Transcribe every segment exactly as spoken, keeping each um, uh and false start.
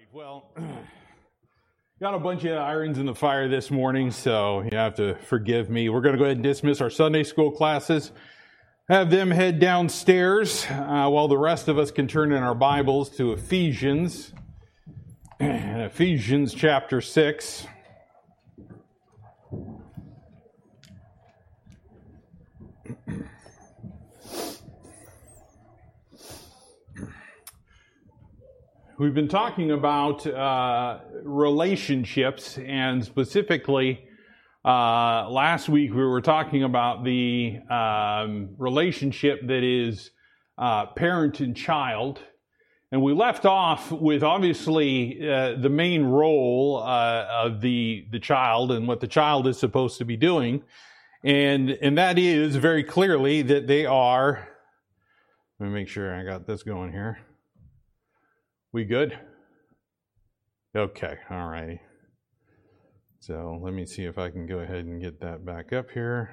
Well, got a bunch of irons in the fire this morning, so you have to forgive me. We're going to go ahead and dismiss our Sunday school classes, have them head downstairs, uh, while the rest of us can turn in our Bibles to Ephesians, Ephesians chapter six. We've been talking about uh, relationships, and specifically, uh, last week we were talking about the um, relationship that is uh, parent and child. And we left off with obviously uh, the main role uh, of the, the child and what the child is supposed to be doing. And, and that is very clearly that they are, let me make sure I got this going here. We good? Okay, all right. So let me see if I can go ahead and get that back up here.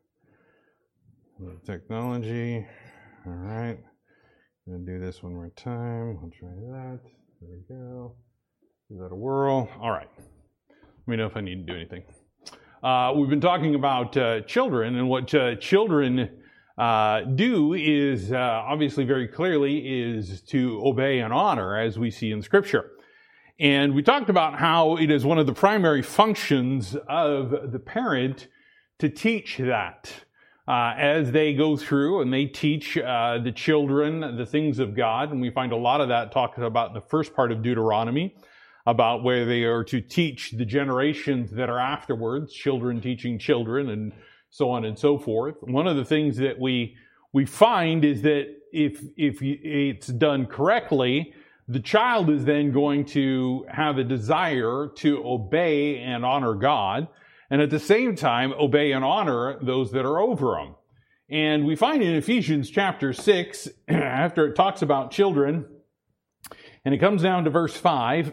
Technology. All right. I'm going to do this one more time. I'll try that. There we go. Give that a whirl. All right. Let me know if I need to do anything. Uh, we've been talking about uh, children, and what uh, children Uh, do is uh, obviously very clearly is to obey and honor, as we see in Scripture. And we talked about how it is one of the primary functions of the parent to teach that uh, as they go through and they teach uh, the children the things of God. And we find a lot of that talked about in the first part of Deuteronomy, about where they are to teach the generations that are afterwards, children teaching children, and so on and so forth. One of the things that we we find is that if if it's done correctly, the child is then going to have a desire to obey and honor God, and at the same time obey and honor those that are over them. And we find in Ephesians chapter six, after it talks about children, and it comes down to verse five,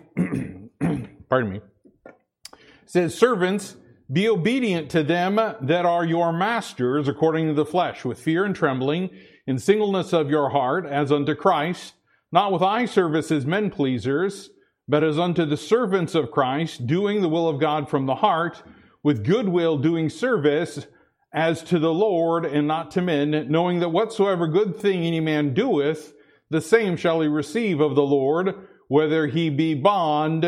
pardon me, it says, "Servants, be obedient to them that are your masters according to the flesh, with fear and trembling, in singleness of your heart, as unto Christ, not with eye service as men pleasers, but as unto the servants of Christ, doing the will of God from the heart, with good will doing service as to the Lord and not to men, knowing that whatsoever good thing any man doeth, the same shall he receive of the Lord, whether he be bond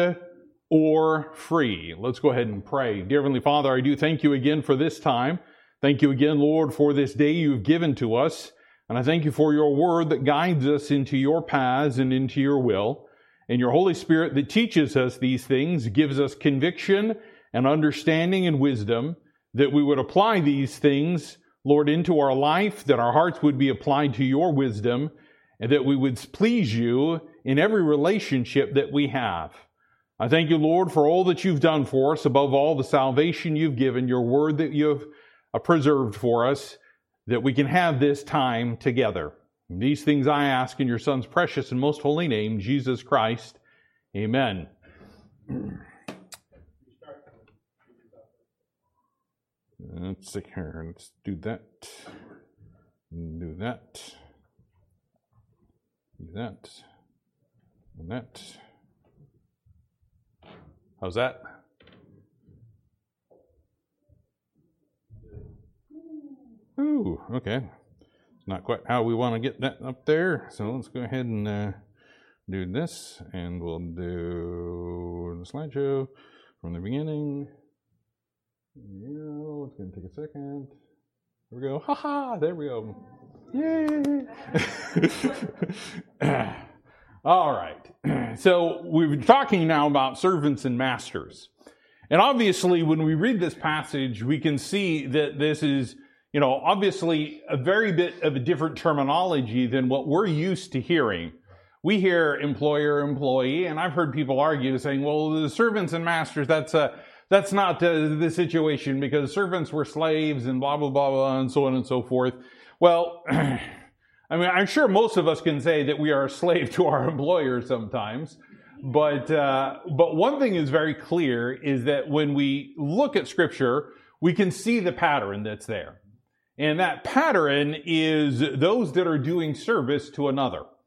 or free." Let's go ahead and pray. Dear Heavenly Father, I do thank you again for this time. Thank you again, Lord, for this day you've given to us. And I thank you for your word that guides us into your paths and into your will. And your Holy Spirit that teaches us these things, gives us conviction and understanding and wisdom, that we would apply these things, Lord, into our life, that our hearts would be applied to your wisdom, and that we would please you in every relationship that we have. I thank you, Lord, for all that you've done for us, above all the salvation you've given, your word that you've preserved for us, that we can have this time together. And these things I ask in your Son's precious and most holy name, Jesus Christ. Amen. Let's see here. Let's do that. Do that. Do that. And that. How's that? Ooh, okay. It's not quite how we want to get that up there. So let's go ahead and uh, do this. And we'll do the slideshow from the beginning. There we go. It's going to take a second. There we go. Ha ha! There we go. Yay! All right. So we've been talking now about servants and masters. And obviously, when we read this passage, we can see that this is, you know, obviously a very bit of a different terminology than what we're used to hearing. We hear employer, employee, and I've heard people argue saying, well, the servants and masters, that's a, that's not the, the situation, because servants were slaves and blah, blah, blah, blah, and so on and so forth. Well, I mean, I'm sure most of us can say that we are a slave to our employer sometimes, but uh, but one thing is very clear is that when we look at Scripture, we can see the pattern that's there. And that pattern is those that are doing service to another.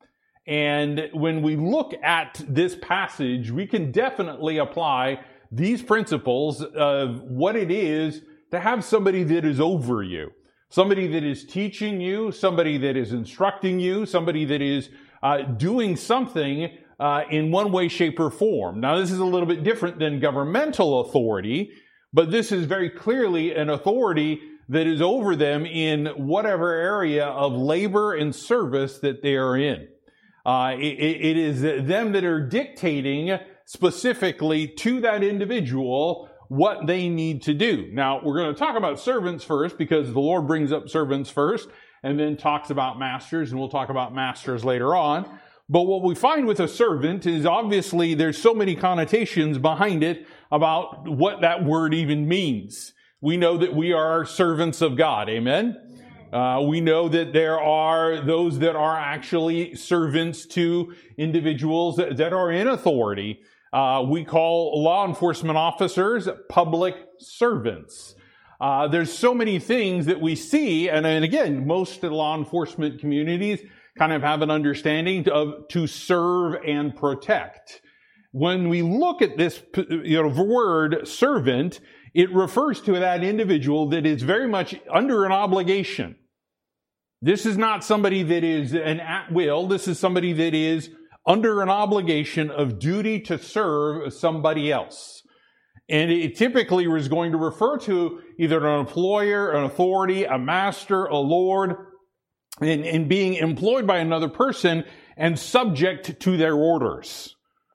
And when we look at this passage, we can definitely apply these principles of what it is to have somebody that is over you, somebody that is teaching you, somebody that is instructing you, somebody that is uh, doing something uh, in one way, shape, or form. Now, this is a little bit different than governmental authority, but this is very clearly an authority that is over them in whatever area of labor and service that they are in. Uh, it, it is them that are dictating specifically to that individual what they need to do. Now, we're going to talk about servants first because the Lord brings up servants first and then talks about masters, and we'll talk about masters later on. But what we find with a servant is obviously there's so many connotations behind it about what that word even means. We know that we are servants of God. Amen? Uh, we know that there are those that are actually servants to individuals that, that are in authority. Uh, we call law enforcement officers public servants. Uh, there's so many things that we see, and, and again, most law enforcement communities kind of have an understanding of to serve and protect. When we look at this, you know, word servant, it refers to that individual that is very much under an obligation. This is not somebody that is an at will. This is somebody that is under an obligation of duty to serve somebody else. And it typically is going to refer to either an employer, an authority, a master, a lord, and, and being employed by another person and subject to their orders.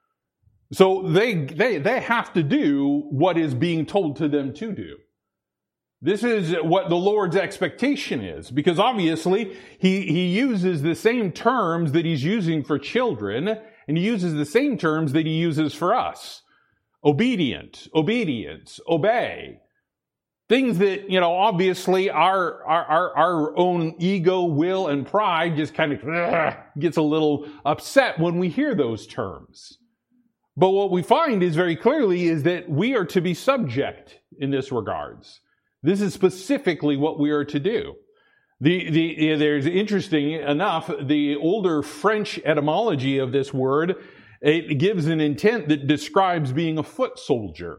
So they, they, they have to do what is being told to them to do. This is what the Lord's expectation is, because obviously he, he uses the same terms that he's using for children, and he uses the same terms that he uses for us. Obedient, obedience, obey. Things that, you know, obviously our, our, our, our own ego, will, and pride just kind of ugh, gets a little upset when we hear those terms. But what we find is very clearly is that we are to be subject in this regards. This is specifically what we are to do. The, the, there's interesting enough, the older French etymology of this word, it gives an intent that describes being a foot soldier.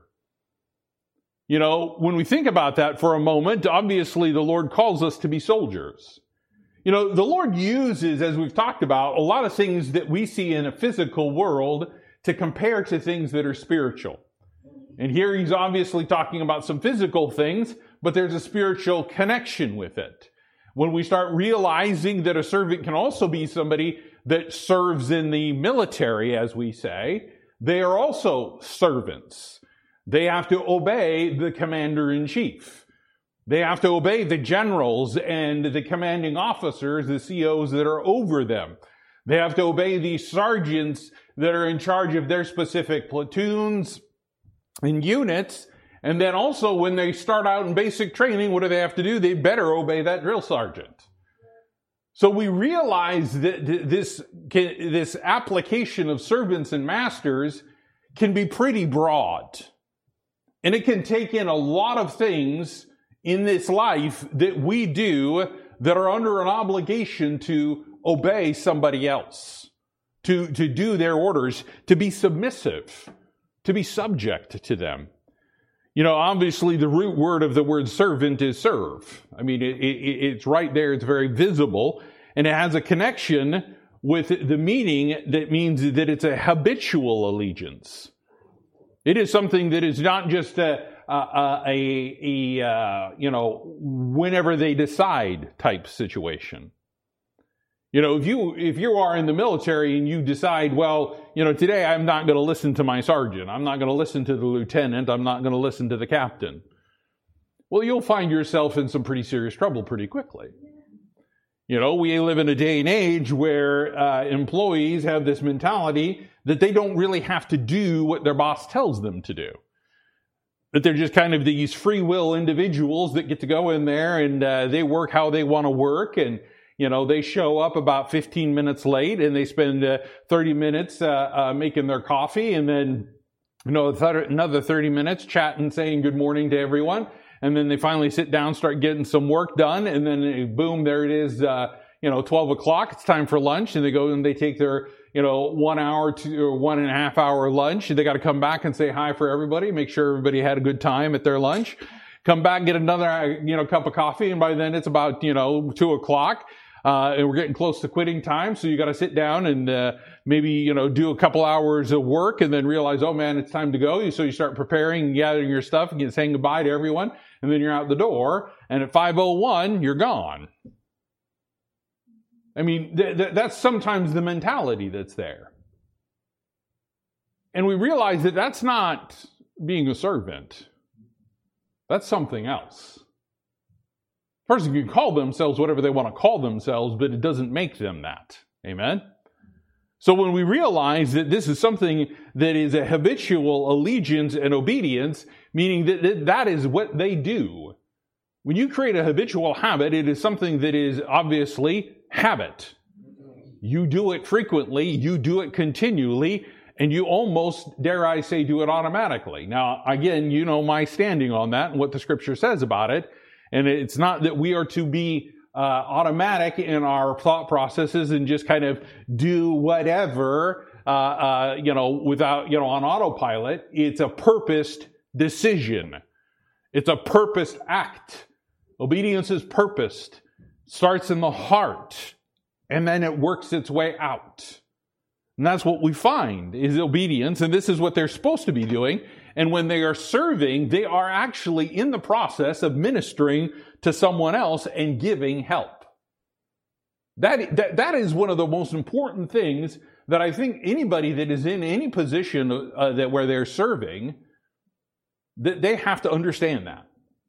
You know, when we think about that for a moment, obviously the Lord calls us to be soldiers. You know, the Lord uses, as we've talked about, a lot of things that we see in a physical world to compare to things that are spiritual. And here he's obviously talking about some physical things, but there's a spiritual connection with it. When we start realizing that a servant can also be somebody that serves in the military, as we say, they are also servants. They have to obey the commander-in-chief. They have to obey the generals and the commanding officers, the C Os that are over them. They have to obey the sergeants that are in charge of their specific platoons and units. And then also when they start out in basic training, what do they have to do? They better obey that drill sergeant. So we realize that this, this application of servants and masters can be pretty broad. And it can take in a lot of things in this life that we do that are under an obligation to obey somebody else, to, to do their orders, to be submissive, to be subject to them. You know, obviously the root word of the word servant is serve. I mean, it, it, it's right there. It's very visible. And it has a connection with the meaning that means that it's a habitual allegiance. It is something that is not just a, a, a, a uh, you know, whenever they decide type situation. You know, if you, if you are in the military and you decide, well, you know, today I'm not going to listen to my sergeant. I'm not going to listen to the lieutenant. I'm not going to listen to the captain. Well, you'll find yourself in some pretty serious trouble pretty quickly. You know, we live in a day and age where uh, employees have this mentality that they don't really have to do what their boss tells them to do. That they're just kind of these free will individuals that get to go in there and uh, they work how they want to work, and you know, they show up about fifteen minutes late and they spend uh, thirty minutes uh, uh, making their coffee, and then, you know, th- another thirty minutes chatting, saying good morning to everyone. And then they finally sit down, start getting some work done. And then boom, there it is, uh, you know, twelve o'clock, it's time for lunch, and they go and they take their, you know, one hour to or one and a half hour lunch. They got to come back and say hi for everybody, make sure everybody had a good time at their lunch. Come back, get another, you know, cup of coffee, and by then it's about, you know, two o'clock, uh, and we're getting close to quitting time. So you got to sit down and uh, maybe, you know, do a couple hours of work, and then realize, oh man, it's time to go. So you start preparing, and gathering your stuff, and saying goodbye to everyone, and then you're out the door. And at five oh one, you're gone. I mean, th- th- that's sometimes the mentality that's there. And we realize that that's not being a servant. That's something else. A person can call themselves whatever they want to call themselves, but it doesn't make them that. Amen? So when we realize that this is something that is a habitual allegiance and obedience, meaning that that is what they do. When you create a habitual habit, it is something that is obviously habit. You do it frequently, you do it continually, and you almost, dare I say, do it automatically. Now, again, you know my standing on that and what the scripture says about it. And it's not that we are to be uh, automatic in our thought processes and just kind of do whatever, uh, uh, you know, without, you know, on autopilot. It's a purposed decision. It's a purposed act. Obedience is purposed. Starts in the heart, and then it works its way out. And that's what we find is obedience, and this is what they're supposed to be doing. And when they are serving, they are actually in the process of ministering to someone else and giving help. That, that, that is one of the most important things that I think anybody that is in any position uh, that where they're serving, that they have to understand that.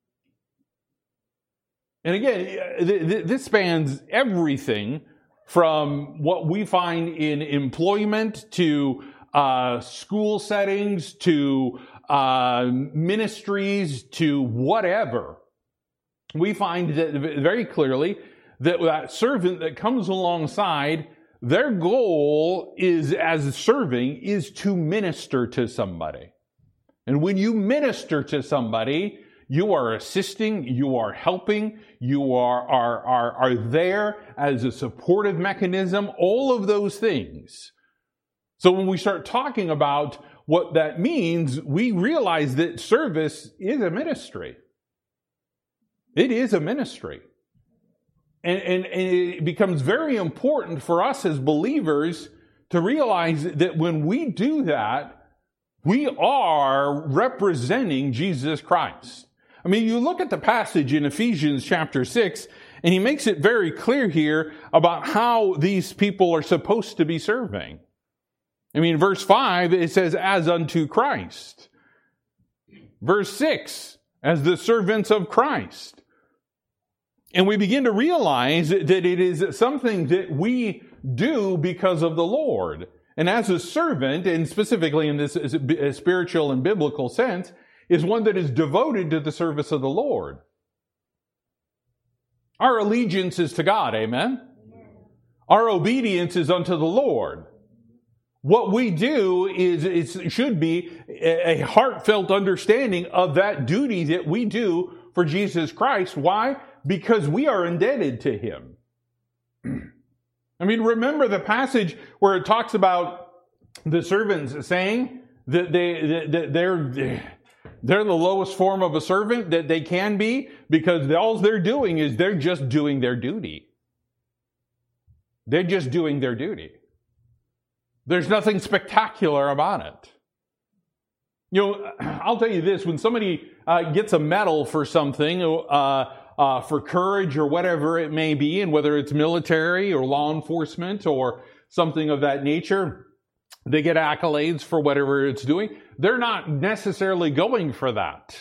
And again, th- th- this spans everything from what we find in employment to uh, school settings to uh, ministries to whatever. We find that very clearly that that servant that comes alongside, their goal is, as serving, is to minister to somebody. And when you minister to somebody, you are assisting, you are helping, you are, are, are, are there as a supportive mechanism, all of those things. So when we start talking about what that means, we realize that service is a ministry. It is a ministry. And, and, and it becomes very important for us as believers to realize that when we do that, we are representing Jesus Christ. I mean, you look at the passage in Ephesians chapter six, and he makes it very clear here about how these people are supposed to be serving. I mean, verse five, it says, as unto Christ. Verse six, as the servants of Christ. And we begin to realize that it is something that we do because of the Lord. And as a servant, and specifically in this spiritual and biblical sense, is one that is devoted to the service of the Lord. Our allegiance is to God, amen? Our obedience is unto the Lord. What we do is, it should be a heartfelt understanding of that duty that we do for Jesus Christ. Why? Because we are indebted to Him. I mean, remember the passage where it talks about the servants saying that they, that they're, they're the lowest form of a servant that they can be, because all they're doing is they're just doing their duty. They're just doing their duty. There's nothing spectacular about it. You know, I'll tell you this, when somebody uh, gets a medal for something, uh, uh, for courage or whatever it may be, and whether it's military or law enforcement or something of that nature, they get accolades for whatever it's doing. They're not necessarily going for that.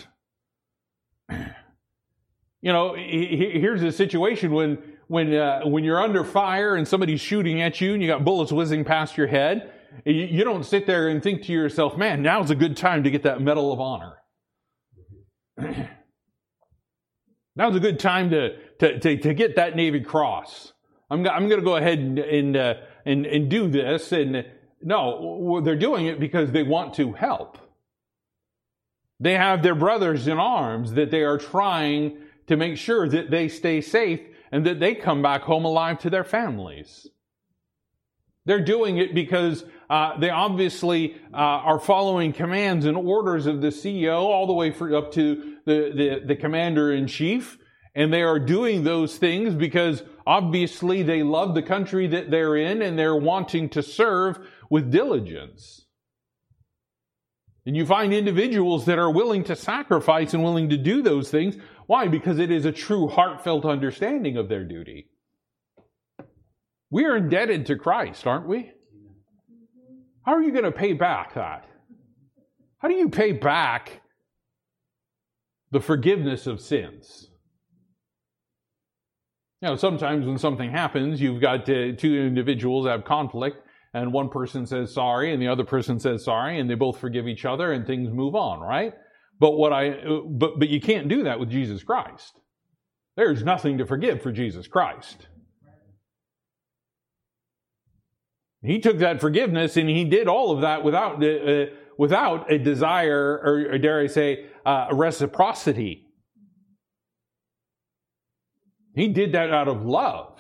You know, here's a situation when when uh, when you're under fire and somebody's shooting at you and you got bullets whizzing past your head. You, you don't sit there and think to yourself, man, now's a good time to get that Medal of Honor. Now's a good time to to to, to get that Navy Cross. I'm I'm going to go ahead and and, uh, and and do this. And no, they're doing it because they want to help. They have their brothers in arms that they are trying to make sure that they stay safe and that they come back home alive to their families. They're doing it because uh, they obviously uh, are following commands and orders of the C E O all the way for, up to the, the, the commander-in-chief. And they are doing those things because obviously they love the country that they're in and they're wanting to serve with diligence. And you find individuals that are willing to sacrifice and willing to do those things. Why? Because it is a true heartfelt understanding of their duty. We are indebted to Christ, aren't we? How are you going to pay back that? How do you pay back the forgiveness of sins? You know, sometimes when something happens, you've got uh, two individuals have conflict, and one person says sorry, and the other person says sorry, and they both forgive each other, and things move on, right? But what I, but but you can't do that with Jesus Christ. There's nothing to forgive for Jesus Christ. He took that forgiveness and he did all of that without uh, without a desire, or, or dare I say, uh, a reciprocity. He did that out of love.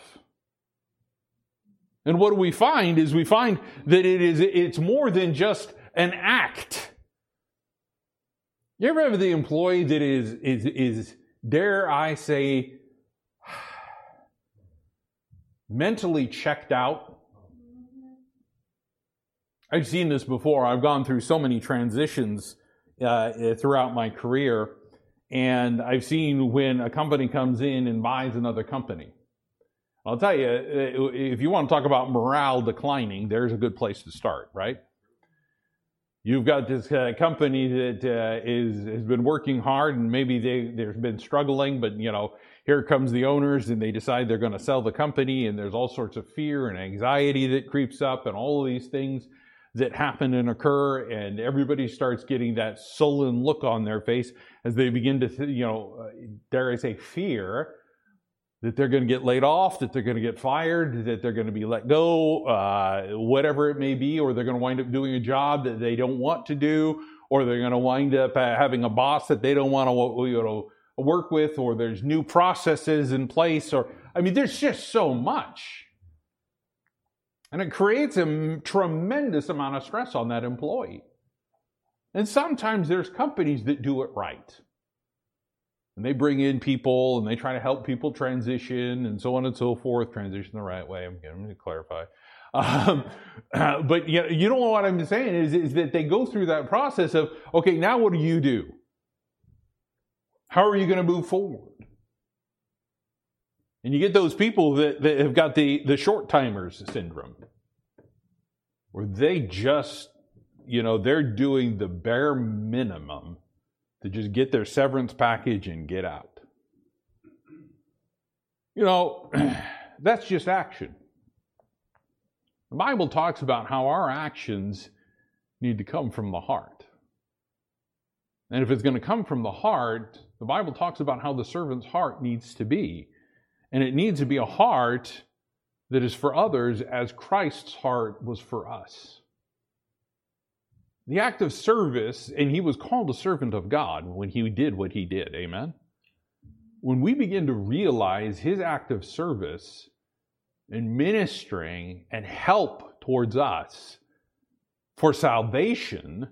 And what do we find is we find that it is it's more than just an act. You ever have the employee that is is is dare I say mentally checked out? I've seen this before. I've gone through so many transitions uh, throughout my career, and I've seen when a company comes in and buys another company. I'll tell you, if you want to talk about morale declining, there's a good place to start, right? You've got this uh, company that uh, is has been working hard, and maybe they they've been struggling, but you know, here comes the owners, and they decide they're going to sell the company, and there's all sorts of fear and anxiety that creeps up, and all of these things that happen and occur, and everybody starts getting that sullen look on their face as they begin to, you know, dare I say, fear that they're going to get laid off, that they're going to get fired, that they're going to be let go, uh, whatever it may be, or they're going to wind up doing a job that they don't want to do, or they're going to wind up uh, having a boss that they don't want to, you know, work with, or there's new processes in place, or, I mean, there's just so much. And it creates a tremendous amount of stress on that employee. And sometimes there's companies that do it right. And they bring in people and they try to help people transition and so on and so forth. Transition the right way. I'm going to clarify. Um, uh, but you know, you know what I'm saying is, is that they go through that process of, okay, now what do you do? How are you going to move forward? And you get those people that, that have got the, the short timers syndrome, where they just, you know, they're doing the bare minimum to just get their severance package and get out. You know, that's just action. The Bible talks about how our actions need to come from the heart. And if it's going to come from the heart, the Bible talks about how the servant's heart needs to be. And it needs to be a heart that is for others as Christ's heart was for us. The act of service, and he was called a servant of God when he did what he did. Amen? When we begin to realize his act of service and ministering and help towards us for salvation,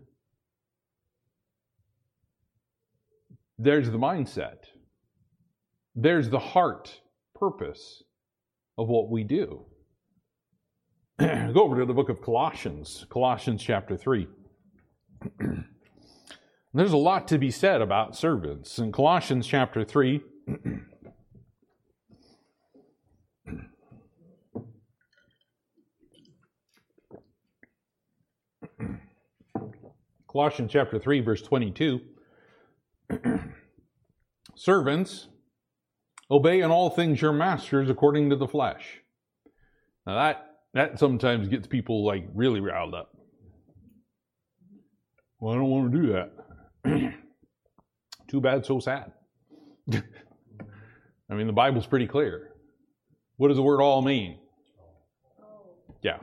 there's the mindset. There's the heart purpose of what we do. Go over to the book of Colossians, Colossians chapter three. There's a lot to be said about servants. In Colossians chapter three, Colossians chapter three, verse twenty-two, servants, obey in all things your masters according to the flesh. Now that, that sometimes gets people like really riled up. Well, I don't want to do that. Too bad, so sad. I mean, the Bible's pretty clear. What does the word all mean? Yeah.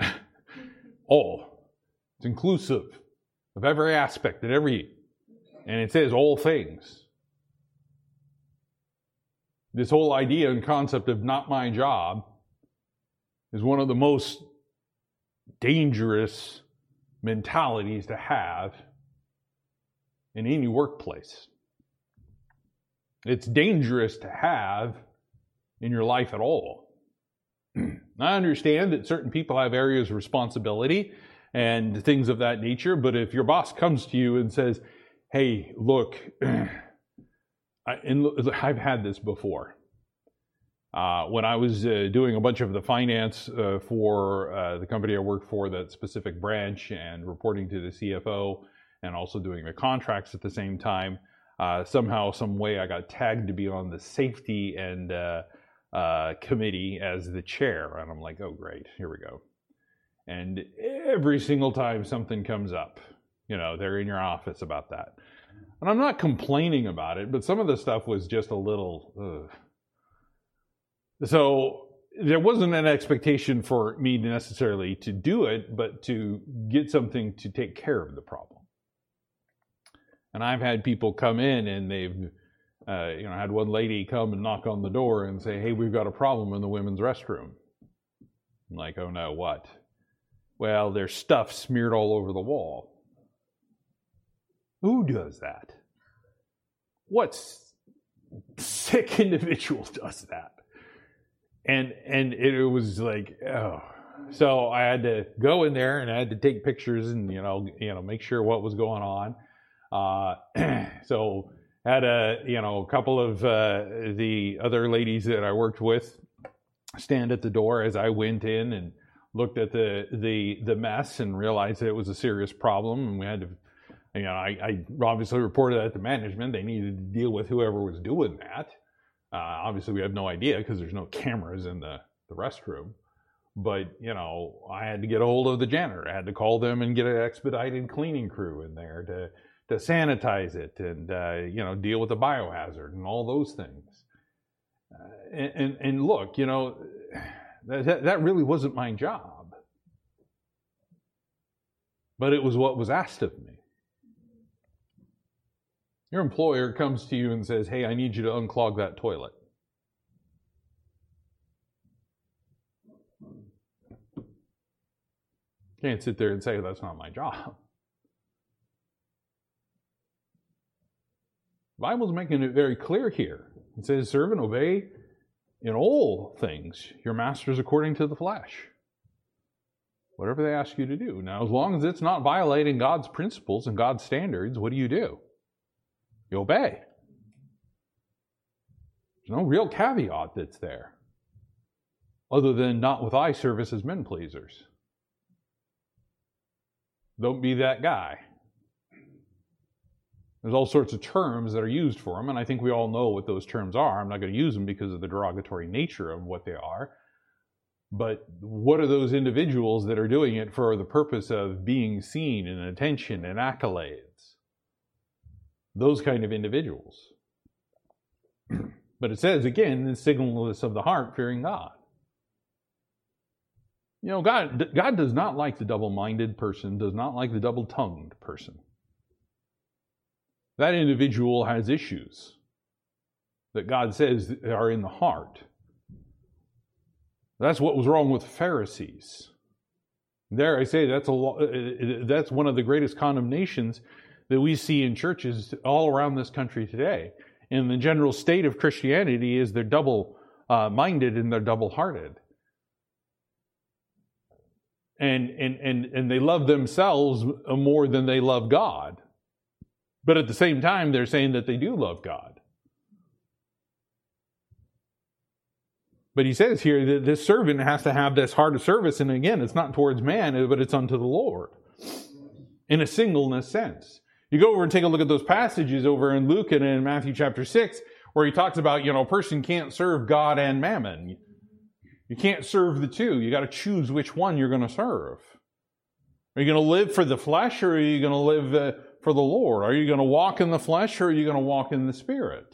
All. It's inclusive of every aspect and every, and it says all things. This whole idea and concept of not my job is one of the most dangerous mentalities to have in any workplace. It's dangerous to have in your life at all. I understand that certain people have areas of responsibility and things of that nature, but if your boss comes to you and says, hey, look, I, and I've had this before. Uh, when I was uh, doing a bunch of the finance uh, for uh, the company I worked for, that specific branch, and reporting to the C F O, and also doing the contracts at the same time, uh, somehow, some way, I got tagged to be on the safety and uh, uh, committee as the chair, and I'm like, oh great, here we go. And every single time something comes up, you know, they're in your office about that. And I'm not complaining about it, but some of the stuff was just a little, ugh. So there wasn't an expectation for me necessarily to do it, but to get something to take care of the problem. And I've had people come in and they've, uh, you know, I had one lady come and knock on the door and say, hey, we've got a problem in the women's restroom. I'm like, oh no, what? Well, there's stuff smeared all over the wall. Who does that? What sick individual does that? And and it was like, oh. So I had to go in there and I had to take pictures and, you know, you know, make sure what was going on. Uh, so had a, you know, a couple of uh, the other ladies that I worked with stand at the door as I went in and looked at the the the mess and realized that it was a serious problem, and we had to, you know, I, I obviously reported that to management. They needed to deal with whoever was doing that. Uh, obviously, we have no idea because there's no cameras in the, the restroom. But, you know, I had to get a hold of the janitor. I had to call them and get an expedited cleaning crew in there to, to sanitize it and, uh, you know, deal with the biohazard and all those things. Uh, and, and, and look, you know, that, that really wasn't my job. But it was what was asked of me. Your employer comes to you and says, hey, I need you to unclog that toilet. Can't sit there and say, that's not my job. The Bible's making it very clear here. It says, serve and obey in all things your masters according to the flesh. Whatever they ask you to do. Now, as long as it's not violating God's principles and God's standards, what do you do? You obey. There's no real caveat that's there, other than not with eye service as men pleasers. Don't be that guy. There's all sorts of terms that are used for them, and I think we all know what those terms are. I'm not going to use them because of the derogatory nature of what they are. But what are those individuals that are doing it for the purpose of being seen and attention and accolades? Those kind of individuals. But it says, again, the singleness of the heart, fearing God. You know, God, God does not like the double-minded person, does not like the double-tongued person. That individual has issues that God says are in the heart. That's what was wrong with the Pharisees. There I say that's a that's one of the greatest condemnations that we see in churches all around this country today. And the general state of Christianity is they're double-minded and they're double-hearted. And, and, and, and they love themselves more than they love God. But at the same time, they're saying that they do love God. But he says here that this servant has to have this heart of service. And again, it's not towards man, but it's unto the Lord. In a singleness sense. You go over and take a look at those passages over in Luke and in Matthew chapter six, where he talks about, you know, a person can't serve God and mammon. You can't serve the two. You got to choose which one you're going to serve. Are you going to live for the flesh, or are you going to live uh, for the Lord? Are you going to walk in the flesh, or are you going to walk in the Spirit?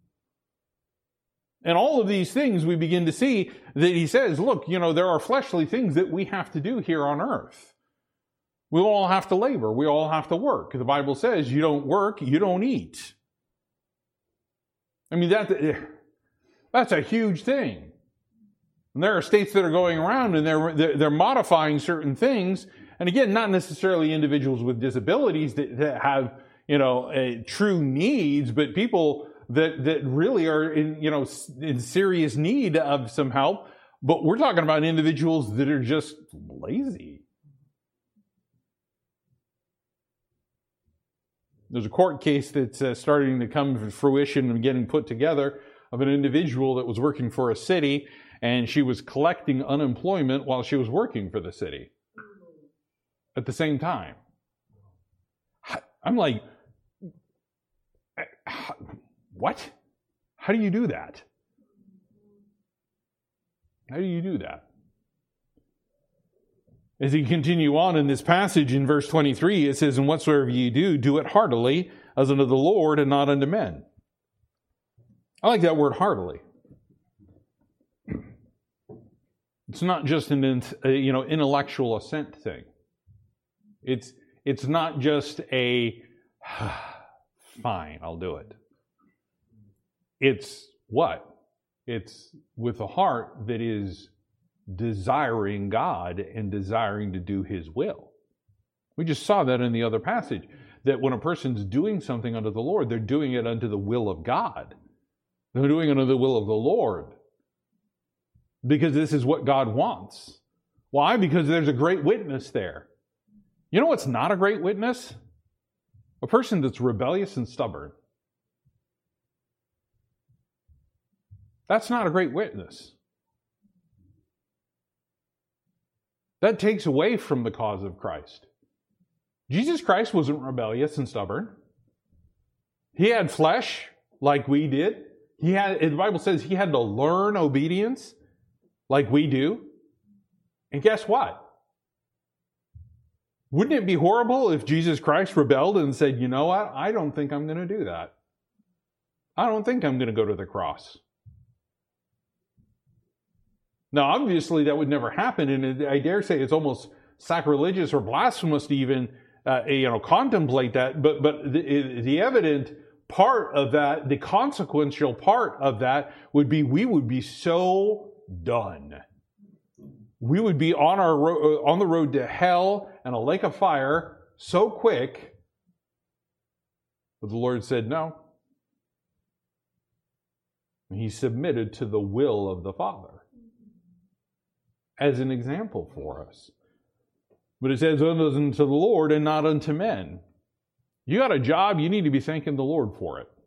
And all of these things we begin to see that he says, look, you know, there are fleshly things that we have to do here on earth. We all have to labor. We all have to work. The Bible says you don't work, you don't eat. I mean, that That's a huge thing. And there are states that are going around and they're, they're, they're modifying certain things. And again, not necessarily individuals with disabilities that, that have, you know, uh, true needs, but people that, that really are in, you know, in serious need of some help. But we're talking about individuals that are just lazy. There's a court case that's uh, starting to come to fruition and getting put together of an individual that was working for a city, and she was collecting unemployment while she was working for the city at the same time. I'm like, what? How do you do that? How do you do that? As you continue on in this passage in verse twenty-three, it says, "And whatsoever ye do, do it heartily, as unto the Lord and not unto men." I like that word heartily. It's not just an you know intellectual assent thing. It's it's not just a fine, I'll do it. It's what? It's with a heart that is desiring God and desiring to do His will. We just saw that in the other passage, that when a person's doing something unto the Lord, they're doing it unto the will of God. They're doing it unto the will of the Lord. Because this is what God wants. Why? Because there's a great witness there. You know what's not a great witness? A person that's rebellious and stubborn. That's not a great witness. That takes away from the cause of Christ. Jesus Christ wasn't rebellious and stubborn. He had flesh like we did. He had, the Bible says he had to learn obedience like we do. And guess what? Wouldn't it be horrible if Jesus Christ rebelled and said, you know what? I don't think I'm going to do that. I don't think I'm going to go to the cross. Now, obviously, that would never happen, and I dare say it's almost sacrilegious or blasphemous to even, uh, you know, contemplate that. But but the, the evident part of that, the consequential part of that, would be we would be so done. We would be on our ro- on the road to hell and a lake of fire so quick. But the Lord said no. He submitted to the will of the Father as an example for us. But it says, unto the Lord and not unto men. You got a job, you need to be thanking the Lord for it.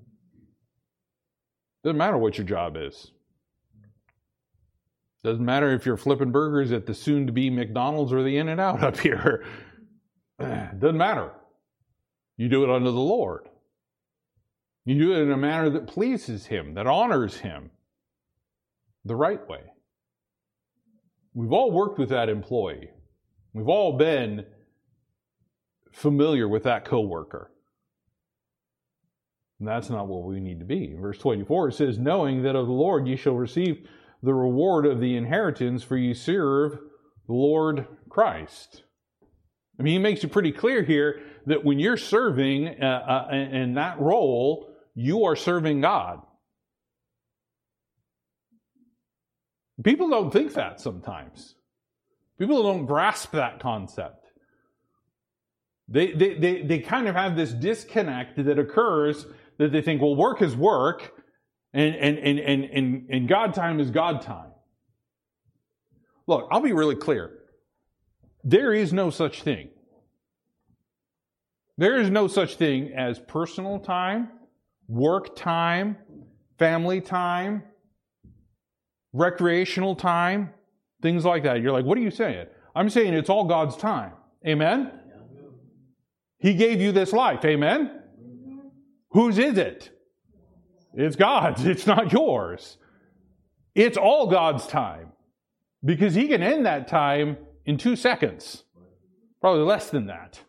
Doesn't matter what your job is. Doesn't matter if you're flipping burgers at the soon-to-be McDonald's or the In-N-Out up here. Doesn't matter. You do it unto the Lord. You do it in a manner that pleases Him, that honors Him, the right way. We've all worked with that employee. We've all been familiar with that coworker. And that's not what we need to be. In verse twenty-four, it says, knowing that of the Lord ye shall receive the reward of the inheritance, for ye serve the Lord Christ. I mean, he makes it pretty clear here that when you're serving uh, uh, in that role, you are serving God. People don't think that sometimes. People don't grasp that concept. They, they, they, they kind of have this disconnect that occurs that they think, well, work is work, and, and, and, and, and, and God time is God time. Look, I'll be really clear. There is no such thing. There is no such thing as personal time, work time, family time, recreational time, things like that. You're like, what are you saying? I'm saying it's all God's time. Amen? He gave you this life. Amen? Whose is it? It's God's. It's not yours. It's all God's time. Because He can end that time in two seconds. Probably less than that.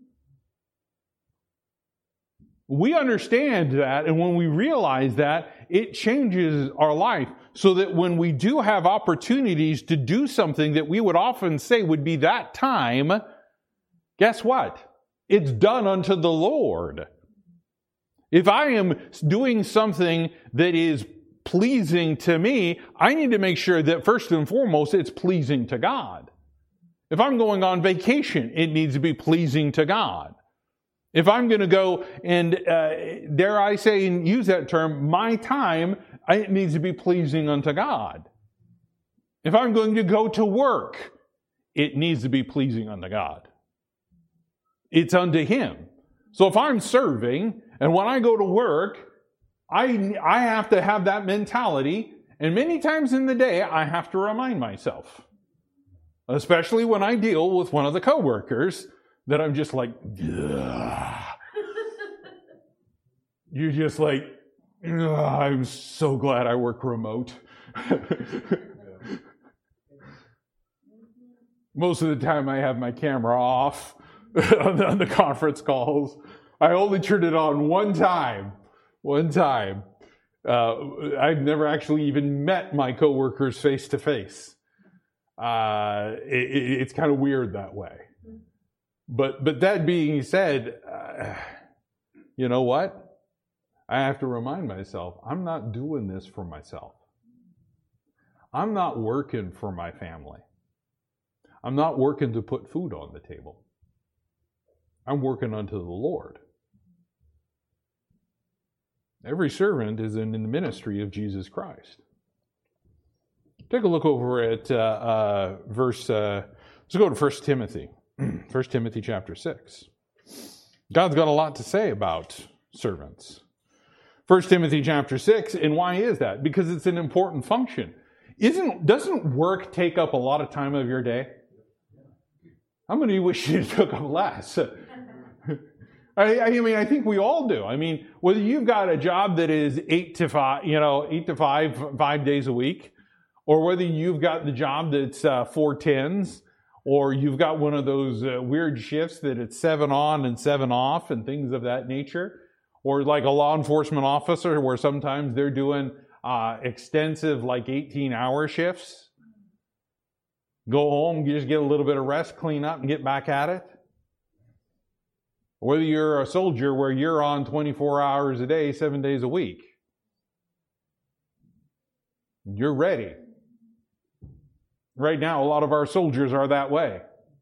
We understand that, and when we realize that, it changes our life so that when we do have opportunities to do something that we would often say would be that time, guess what? It's done unto the Lord. If I am doing something that is pleasing to me, I need to make sure that first and foremost, it's pleasing to God. If I'm going on vacation, it needs to be pleasing to God. If I'm going to go and, uh, dare I say and use that term, my time, it needs to be pleasing unto God. If I'm going to go to work, it needs to be pleasing unto God. It's unto Him. So if I'm serving, and when I go to work, I, I have to have that mentality, and many times in the day, I have to remind myself, especially when I deal with one of the coworkers, that I'm just like, ugh. You're just like, I'm so glad I work remote. Most of the time I have my camera off on, the, on the conference calls. I only turned it on one time. One time. Uh, I've never actually even met my coworkers face to face. Uh, it, it, it's kind of weird that way. But but that being said, uh, you know what? I have to remind myself, I'm not doing this for myself. I'm not working for my family. I'm not working to put food on the table. I'm working unto the Lord. Every servant is in the ministry of Jesus Christ. Take a look over at uh, uh, verse, uh, let's go to First Timothy. First Timothy chapter six. God's got a lot to say about servants. First Timothy chapter six, and why is that? Because it's an important function. Isn't, doesn't work take up a lot of time of your day? How many wish it took up less? I, I mean, I think we all do. I mean, whether you've got a job that is eight to five, you know, eight to five, five days a week, or whether you've got the job that's uh, four tens, or you've got one of those uh, weird shifts that it's seven on and seven off and things of that nature, or like a law enforcement officer where sometimes they're doing uh, extensive like eighteen hour shifts. Go home, you just get a little bit of rest, clean up, and get back at it. Whether you're a soldier where you're on twenty-four hours a day, seven days a week. You're ready. Right now, a lot of our soldiers are that way.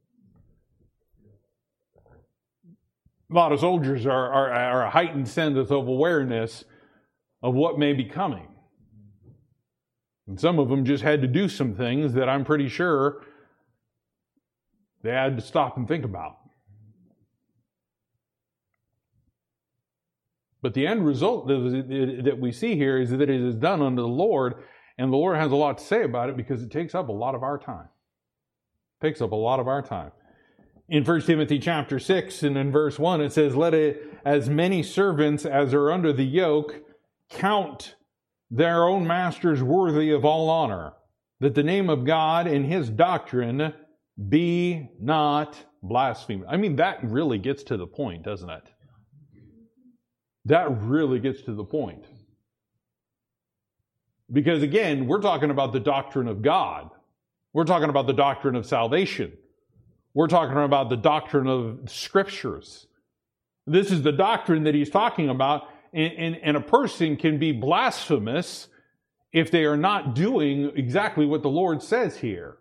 A lot of soldiers are, are, are a heightened sense of awareness of what may be coming. And some of them just had to do some things that I'm pretty sure they had to stop and think about. But the end result that we see here is that it is done unto the Lord, and the Lord has a lot to say about it because it takes up a lot of our time. It takes up a lot of our time. In First Timothy chapter six and in verse one, it says, let it, as many servants as are under the yoke count their own masters worthy of all honor, that the name of God and His doctrine be not blasphemed. I mean, that really gets to the point, doesn't it? That really gets to the point. Because again, we're talking about the doctrine of God. We're talking about the doctrine of salvation. We're talking about the doctrine of Scriptures. This is the doctrine that he's talking about, and, and, and a person can be blasphemous if they are not doing exactly what the Lord says here.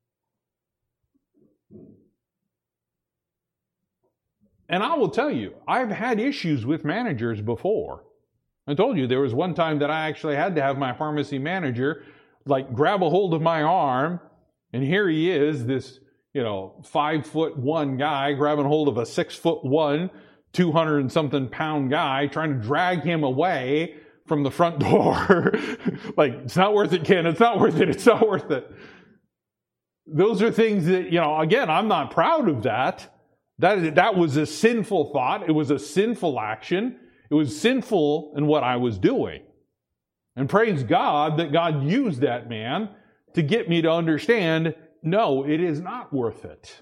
And I will tell you, I've had issues with managers before. I told you there was one time that I actually had to have my pharmacy manager like grab a hold of my arm, and here he is, this, you know, five foot one guy grabbing hold of a six foot one, two hundred and something pound guy, trying to drag him away from the front door. Like, it's not worth it, Ken. It's not worth it. It's not worth it. Those are things that, you know, again, I'm not proud of that. That, that was a sinful thought. It was a sinful action. It was sinful in what I was doing. And praise God that God used that man to get me to understand, no, it is not worth it.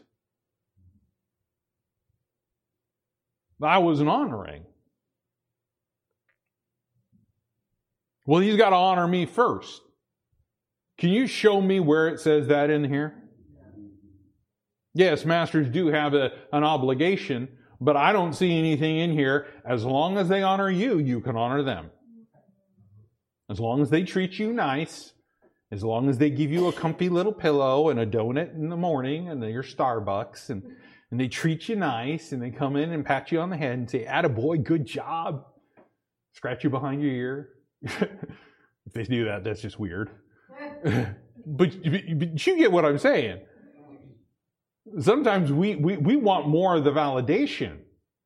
I wasn't honoring. Well, he's got to honor me first. Can you show me where it says that in here? Yes, masters do have a, an obligation, but I don't see anything in here. As long as they honor you, you can honor them. As long as they treat you nice, as long as they give you a comfy little pillow and a donut in the morning and your Starbucks, and, and they treat you nice, and they come in and pat you on the head and say, "Attaboy, good job." Scratch you behind your ear. If they do that, that's just weird. but, but you get what I'm saying. Sometimes we, we, we want more of the validation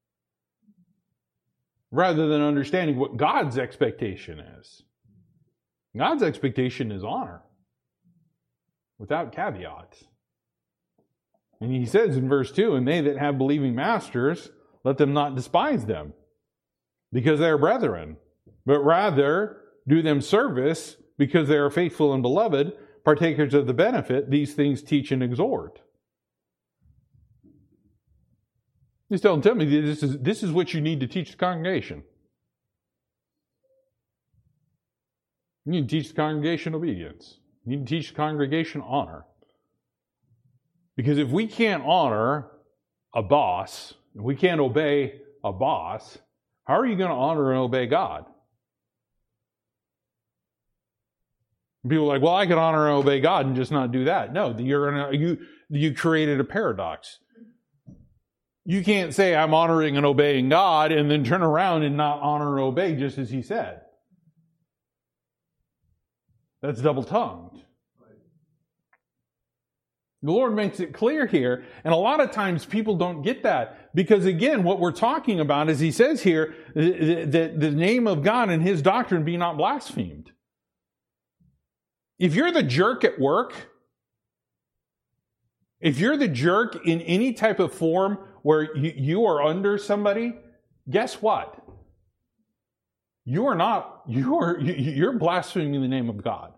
rather than understanding what God's expectation is. God's expectation is honor without caveats. And he says in verse two, "And they that have believing masters, let them not despise them, because they are brethren, but rather do them service, because they are faithful and beloved, partakers of the benefit. These things teach and exhort." He's telling Timothy, this is, this is what you need to teach the congregation. You need to teach the congregation obedience. You need to teach the congregation honor. Because if we can't honor a boss, if we can't obey a boss, how are you going to honor and obey God? People are like, "Well, I can honor and obey God and just not do that." No, you're gonna, you you created a paradox. You can't say, "I'm honoring and obeying God," and then turn around and not honor and obey just as he said. That's double-tongued. The Lord makes it clear here, and a lot of times people don't get that, because again, what we're talking about is he says here that the name of God and his doctrine be not blasphemed. If you're the jerk at work, if you're the jerk in any type of form where you, you are under somebody, guess what? You are not, you are, you're blaspheming the name of God.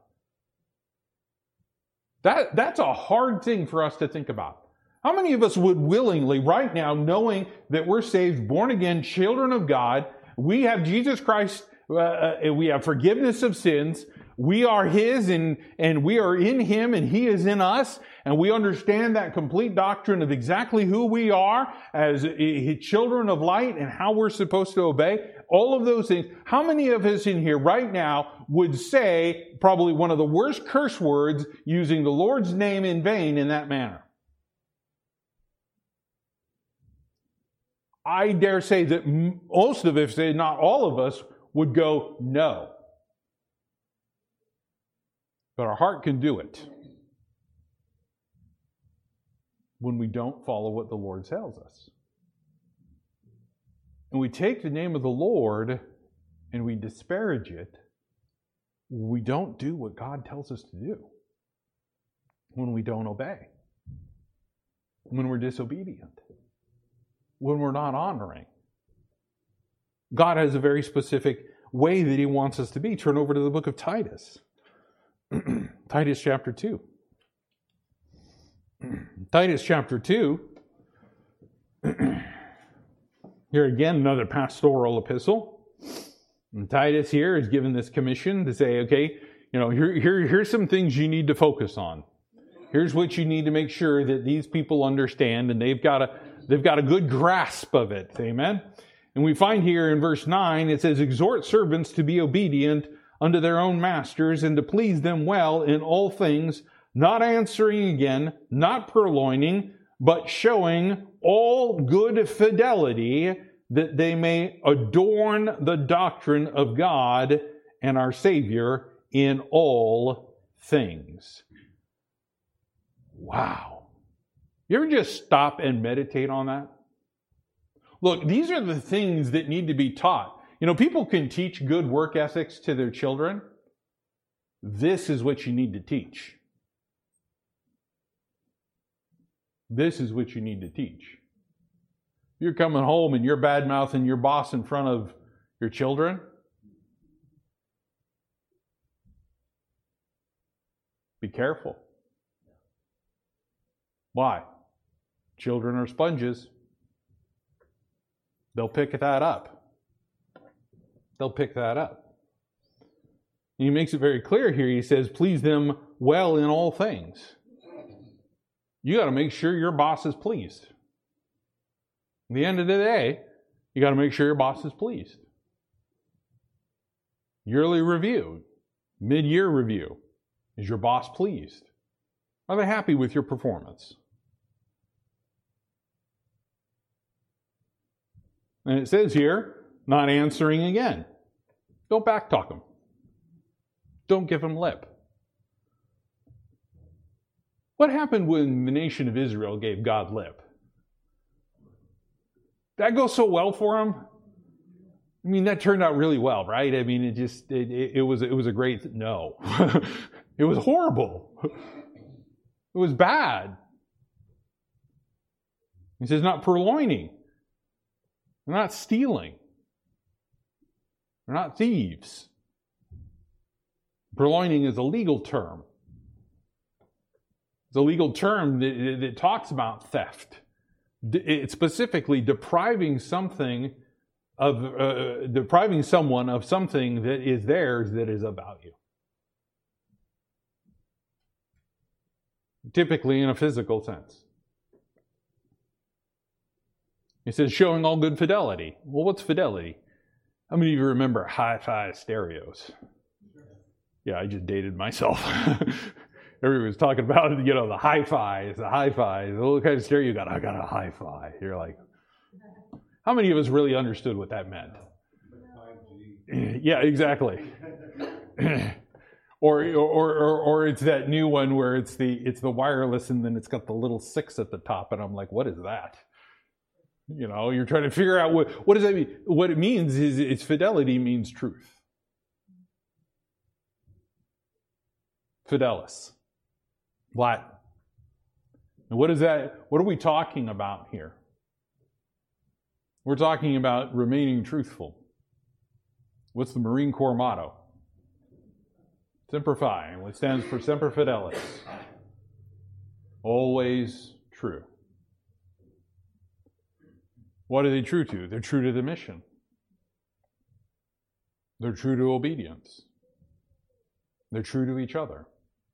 That, that's a hard thing for us to think about. How many of us would willingly, right now, knowing that we're saved, born again, children of God, we have Jesus Christ, uh, we have forgiveness of sins, we are his, and, and we are in him, and he is in us, and we understand that complete doctrine of exactly who we are as children of light and how we're supposed to obey, all of those things. How many of us in here right now would say probably one of the worst curse words using the Lord's name in vain in that manner? I dare say that most of us, if not all of us, would go, no. But our heart can do it when we don't follow what the Lord tells us. And we take the name of the Lord and we disparage it. We don't do what God tells us to do. When we don't obey. When we're disobedient. When we're not honoring. God has a very specific way that he wants us to be. Turn over to the book of Titus. Titus chapter two. Titus chapter two. Here again, another pastoral epistle. And Titus here is given this commission to say, okay, you know, here, here, here's some things you need to focus on. Here's what you need to make sure that these people understand, and they've got a they've got a good grasp of it. Amen. And we find here in verse nine, it says, "Exhort servants to be obedient unto their own masters, and to please them well in all things, not answering again, not purloining, but showing all good fidelity, that they may adorn the doctrine of God and our Savior in all things." Wow. You ever just stop and meditate on that? Look, these are the things that need to be taught. You know, people can teach good work ethics to their children. This is what you need to teach. This is what you need to teach. You're coming home and you're bad-mouthing your boss in front of your children. Be careful. Why? Children are sponges. They'll pick that up. They'll pick that up. And he makes it very clear here. He says, please them well in all things. You got to make sure your boss is pleased. At the end of the day, you got to make sure your boss is pleased. Yearly review. Mid-year review. Is your boss pleased? Are they happy with your performance? And it says here, not answering again. Don't backtalk them. Don't give them lip. What happened when the nation of Israel gave God lip? That goes so well for them. I mean, that turned out really well, right? I mean, it just, it, it, it was, it was a great, no. It was horrible. It was bad. He says, not purloining. They're not stealing. They're not thieves. Purloining is a legal term. It's a legal term that, that talks about theft. It's specifically depriving something of, uh, depriving someone of something that is theirs that is of value. Typically in a physical sense. It says showing all good fidelity. Well, what's fidelity? How many of you remember hi-fi stereos? Yeah, I just dated myself. Everybody was talking about, you know, the hi-fi, the hi-fi. What kind of stereo you got? I got a hi-fi. You're like, how many of us really understood what that meant? Yeah, exactly. Or, or, or, or it's that new one where it's the it's the wireless and then it's got the little six at the top, and I'm like, what is that? You know, you're trying to figure out what what does that mean. What it means is its fidelity means truth. Fidelis, Latin. And what is that? What are we talking about here? We're talking about remaining truthful. What's the Marine Corps motto? Semper Fi, which stands for Semper Fidelis. Always true. What are they true to? They're true to the mission. They're true to obedience. They're true to each other.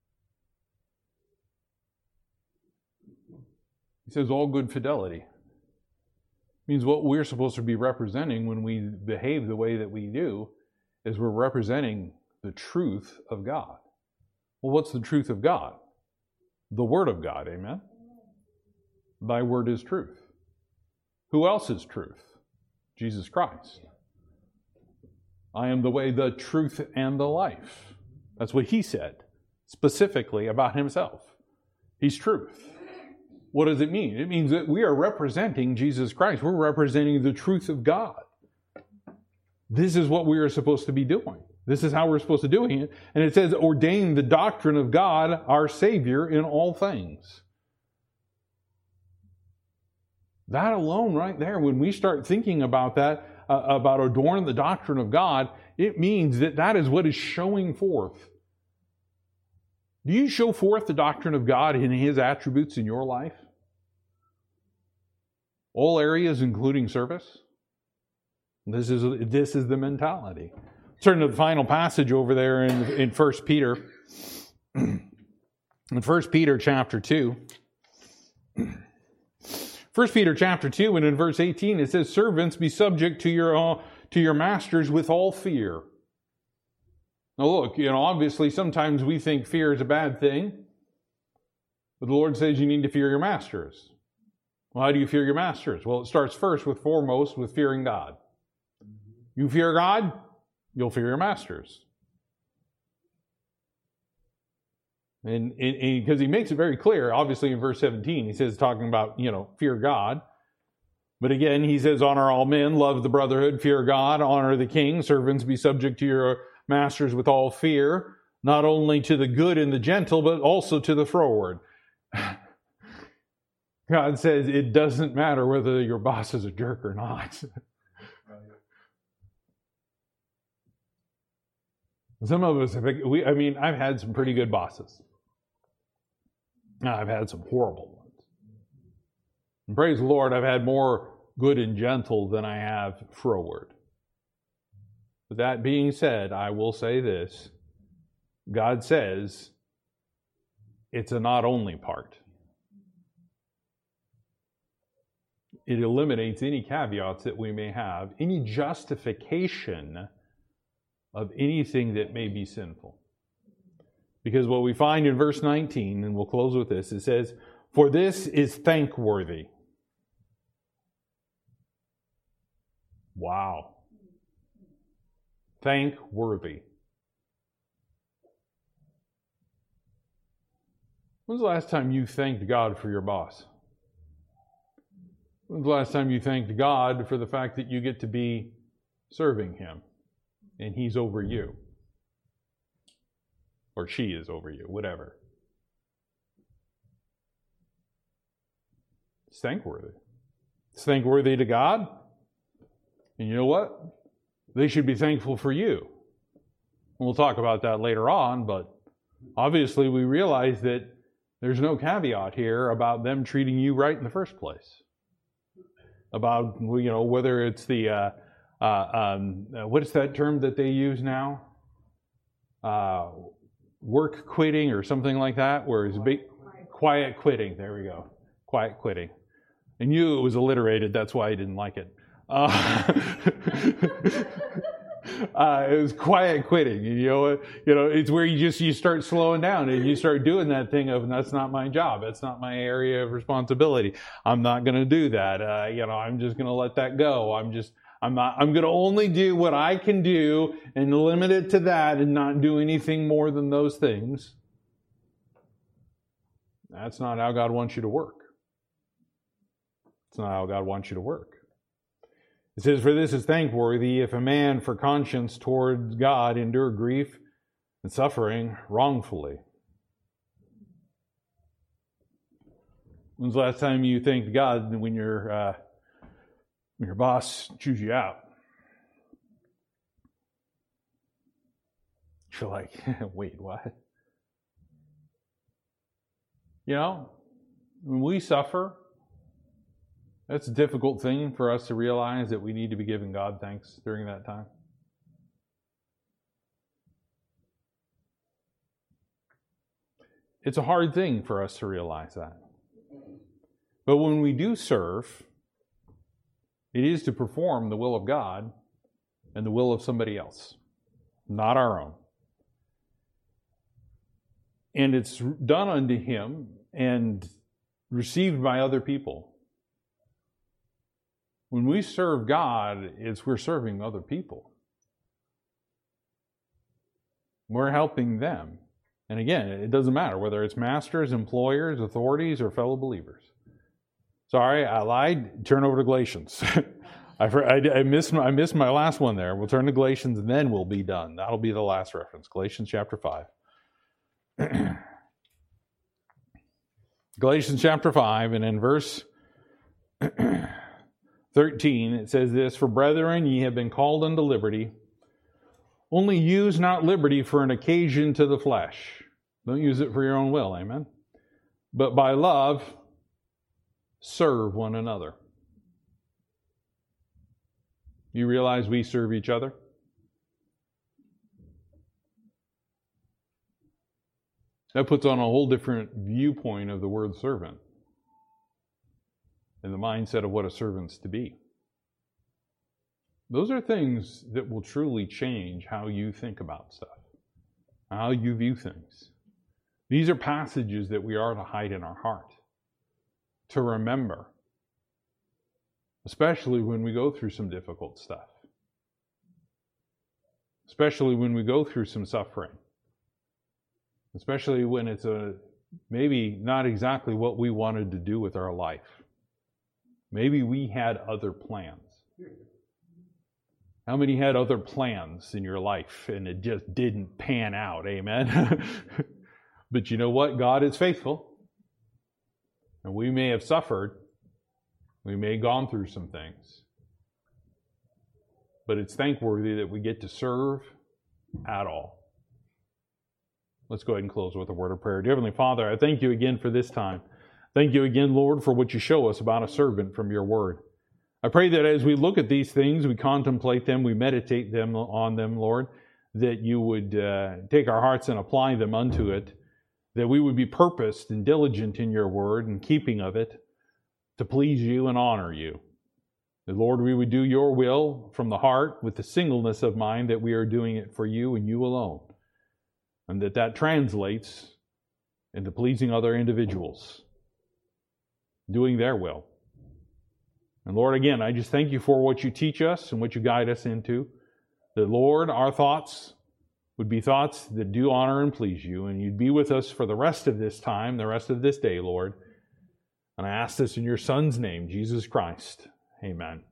He says all good fidelity. Means what we're supposed to be representing when we behave the way that we do is we're representing the truth of God. Well, what's the truth of God? The Word of God, amen? Thy word is truth. Who else is truth? Jesus Christ. I am the way, the truth, and the life. That's what he said, specifically about himself. He's truth. What does it mean? It means that we are representing Jesus Christ. We're representing the truth of God. This is what we are supposed to be doing. This is how we're supposed to do it. And it says, ordain the doctrine of God, our Savior, in all things. That alone right there, when we start thinking about that, uh, about adorn the doctrine of God, it means that that is what is showing forth. Do you show forth the doctrine of God in His attributes in your life? All areas, including service? This is, this is the mentality. Turn to the final passage over there in, in First Peter. In First Peter chapter two. First Peter chapter two, and in verse eighteen, it says, servants, be subject to your, uh, to your masters with all fear. Now look, you know, obviously sometimes we think fear is a bad thing. But the Lord says you need to fear your masters. Well, how do you fear your masters? Well, it starts first with foremost with fearing God. You fear God, you'll fear your masters. And because he makes it very clear, obviously in verse seventeen, he says, talking about, you know, fear God. But again, he says, honor all men, love the brotherhood, fear God, honor the king, servants be subject to your masters with all fear, not only to the good and the gentle, but also to the froward. God says it doesn't matter whether your boss is a jerk or not. Some of us, have, we, I mean, I've had some pretty good bosses. I've had some horrible ones. And praise the Lord, I've had more good and gentle than I have froward. But that being said, I will say this. God says it's a not only part. It eliminates any caveats that we may have, any justification of anything that may be sinful. Because what we find in verse nineteen, and we'll close with this, it says, "For this is thankworthy." Wow. Thankworthy. When's the last time you thanked God for your boss? When's the last time you thanked God for the fact that you get to be serving Him and He's over you? Or she is over you, whatever. It's thankworthy. It's thankworthy to God. And you know what? They should be thankful for you. And we'll talk about that later on, but obviously we realize that there's no caveat here about them treating you right in the first place. About, you know, whether it's the, uh, uh, um, uh, what's that term that they use now? Uh, work quitting or something like that, where it's big, quiet quitting. There we go. Quiet quitting. And you, it was alliterated. That's why I didn't like it. Uh, uh, it was quiet quitting. You know, you know, it's where you just you start slowing down and you start doing that thing of, that's not my job. That's not my area of responsibility. I'm not going to do that. Uh, you know, I'm just going to let that go. I'm just, I'm not, I'm going to only do what I can do and limit it to that and not do anything more than those things. That's not how God wants you to work. It's not how God wants you to work. It says, "For this is thankworthy if a man for conscience towards God endure grief and suffering wrongfully." When's the last time you thanked God when your uh, when your boss chews you out? You're like, wait, what? You know, when we suffer, that's a difficult thing for us to realize that we need to be giving God thanks during that time. It's a hard thing for us to realize that. But when we do serve, it is to perform the will of God and the will of somebody else, not our own. And it's done unto Him and received by other people. When we serve God, it's we're serving other people. We're helping them. And again, it doesn't matter whether it's masters, employers, authorities, or fellow believers. Sorry, I lied. Turn over to Galatians. I, I, I, missed my, I missed my last one there. We'll turn to Galatians and then we'll be done. That'll be the last reference. Galatians chapter five. Galatians chapter five, and in verse thirteen, it says this, "For brethren, ye have been called unto liberty. Only use not liberty for an occasion to the flesh." Don't use it for your own will, amen? "But by love, serve one another." You realize we serve each other? That puts on a whole different viewpoint of the word servant and the mindset of what a servant's to be. Those are things that will truly change how you think about stuff, how you view things. These are passages that we are to hide in our heart, to remember, especially when we go through some difficult stuff, especially when we go through some suffering, especially when it's a maybe not exactly what we wanted to do with our life. Maybe we had other plans. How many had other plans in your life and it just didn't pan out? Amen. But you know what? God is faithful. And we may have suffered. We may have gone through some things. But it's thankworthy that we get to serve at all. Let's go ahead and close with a word of prayer. Dear Heavenly Father, I thank you again for this time. Thank you again, Lord, for what you show us about a servant from your word. I pray that as we look at these things, we contemplate them, we meditate them on them, Lord, that you would uh, take our hearts and apply them unto it, that we would be purposed and diligent in your word and keeping of it to please you and honor you. That, Lord, we would do your will from the heart with the singleness of mind that we are doing it for you and you alone. and that that translates into pleasing other individuals, doing their will. And Lord, again, I just thank you for what you teach us and what you guide us into. That, Lord, our thoughts would be thoughts that do honor and please you, and you'd be with us for the rest of this time, the rest of this day, Lord. And I ask this in your Son's name, Jesus Christ. Amen.